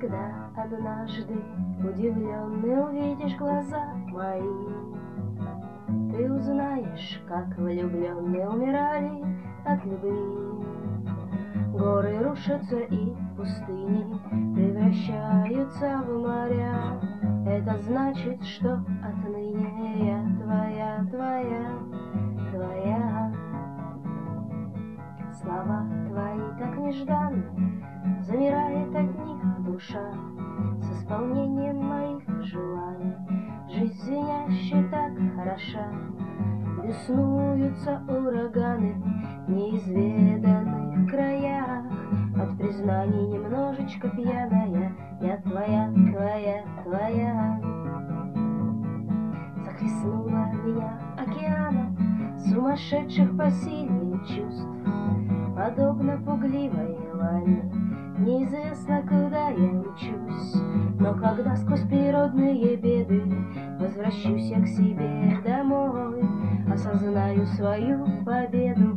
Когда однажды удивленный увидишь глаза мои, ты узнаешь, как влюбленные умирали от любви. Горы рушатся и пустыни превращаются в моря. Это значит, что отныне я твоя, твоя, твоя. Слова твои так нежданны, замирает от них душа с исполнением моих желаний. Жизнь звенящая так хороша, беснуются ураганы в неизведанных краях. От признаний немножечко пьяная, я твоя, твоя, твоя. Захлестнула меня океаном сумасшедших по силе чувств, подобно пугливой лани. Неизвестно, куда я мчусь, но когда сквозь природные беды возвращусь я к себе домой, осознаю свою победу.